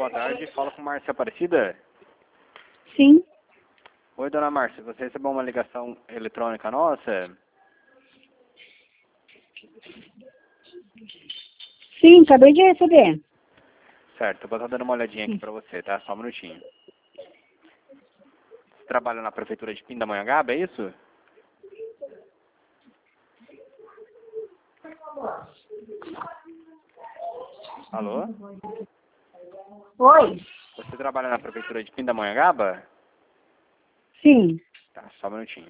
boa tarde. Fala com Márcia Aparecida. Sim. Oi, dona Márcia. Você recebeu uma ligação eletrônica nossa? Sim, acabei de receber. Certo, eu vou estar dando uma olhadinha aqui pra você, tá? Só um minutinho. Você trabalha na prefeitura de Pindamonhangaba, é isso? Alô? Oi? Você trabalha na prefeitura de Pindamonhangaba? Sim. Tá, só um minutinho.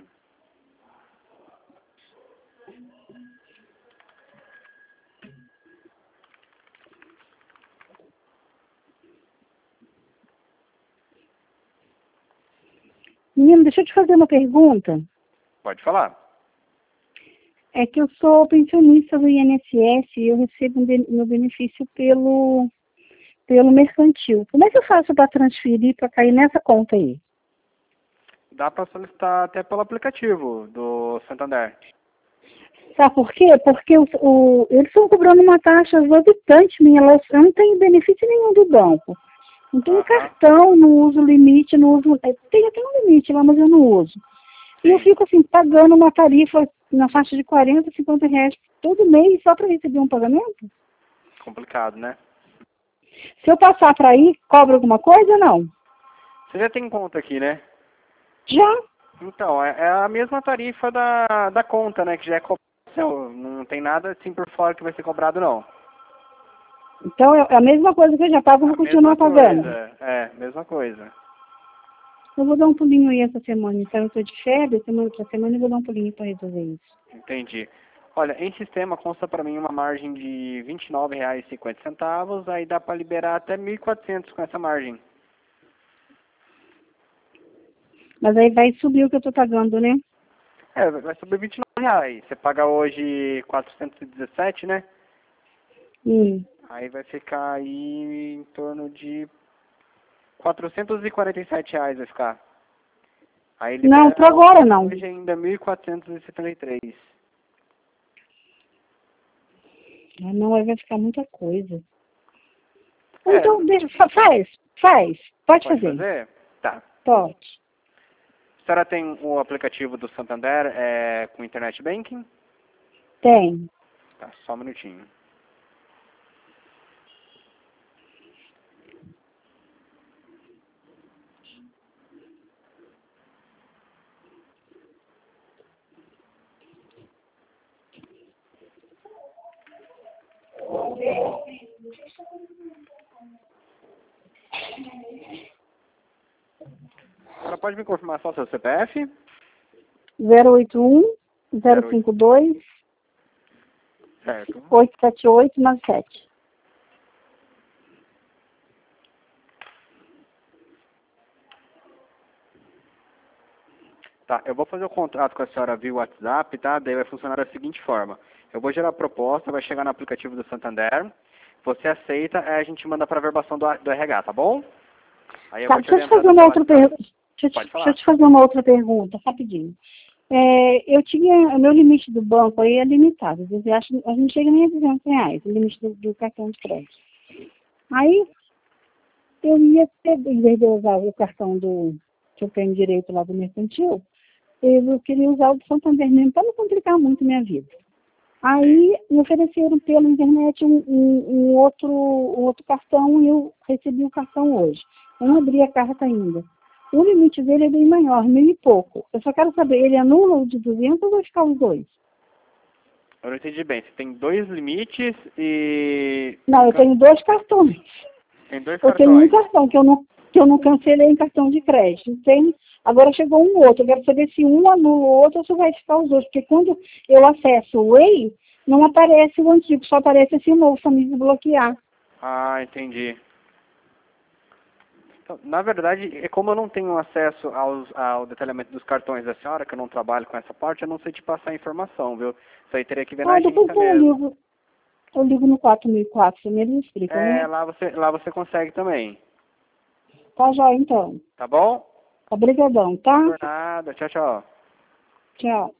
Menino, deixa eu te fazer uma pergunta. Pode falar. É que eu sou pensionista do INSS e eu recebo meu benefício pelo mercantil. Como é que eu faço para transferir, para cair nessa conta aí? Dá pra solicitar até pelo aplicativo do Santander. Sabe por quê? Porque eles estão cobrando uma taxa exorbitante minha. Eu não tenho benefício nenhum do banco. Não tenho cartão, não uso limite, não uso. Tem até um limite lá, mas eu não uso. E eu fico assim, pagando uma tarifa na faixa de 40, 50 reais todo mês só para receber um pagamento? Complicado, né? Se eu passar para aí, cobra alguma coisa ou não? Você já tem conta aqui, né? Já. Então, é a mesma tarifa da conta, né? Que já é cobrada. Não tem nada assim por fora que vai ser cobrado, não. Então é a mesma coisa que eu já pago, eu vou continuar pagando. Mesma coisa. Eu vou dar um pulinho aí essa semana. Então eu estou de férias, semana para semana eu vou dar um pulinho para resolver isso. Entendi. Olha, em sistema consta para mim uma margem de R$ 29,50, aí dá para liberar até 1.400 com essa margem. Mas aí vai subir o que eu estou pagando, né? Vai subir R$ 29. Você paga hoje 417, né? Aí vai ficar aí em torno de R$ 447 vai ficar. Aí Não, para agora não. hoje ainda 1.473. Ah, não, aí vai ficar muita coisa. Então, deixa, faz. Pode fazer. Tá. Pode. A senhora tem o aplicativo do Santander com Internet Banking? Tem. Tá, só um minutinho. A senhora pode me confirmar só seu CPF? 081 052 Certo. 87897. Tá, eu vou fazer o contrato com a senhora via WhatsApp, tá? Daí vai funcionar da seguinte forma. Eu vou gerar a proposta, vai chegar no aplicativo do Santander. Você aceita, aí a gente manda para a verbação do RH, tá bom? Aí eu Tá, vou te deixa eu te orientar fazer do uma meu outra WhatsApp. pergunta. Pode falar. Deixa eu te fazer uma outra pergunta, rapidinho. Eu tinha, o meu limite do banco aí é limitado. Às vezes a gente chega nem a R$ 200, o limite do cartão de crédito. Aí, eu ia ter, em vez de eu usar o cartão que eu tenho direito lá do mercantil, eu queria usar o do Santander mesmo, para não complicar muito a minha vida. Aí, me ofereceram pela internet um outro cartão e eu recebi o cartão hoje. Eu não abri a carta ainda. O limite dele é bem maior, 1.000 e pouco. Eu só quero saber, ele anula o de 200 ou vai ficar os dois? Eu não entendi bem. Você tem dois limites e... Não, eu tenho dois cartões. Tem dois Eu cartões. tenho um cartão que eu não cancelei em cartão de crédito. Agora chegou um outro. Eu quero saber se um anula o outro ou se vai ficar os dois. Porque quando eu acesso o Way, não aparece o antigo, só aparece esse novo para me desbloquear. Ah, entendi. Então, na verdade, como eu não tenho acesso ao detalhamento dos cartões da senhora, que eu não trabalho com essa parte, eu não sei te passar a informação, viu? Isso aí teria que ver na Depois agência mesmo. eu ligo no 4004, você mesmo explica, né? Lá você consegue também. Tá já então. Tá bom? Obrigadão, tá? Por nada. Tchau, tchau. Tchau.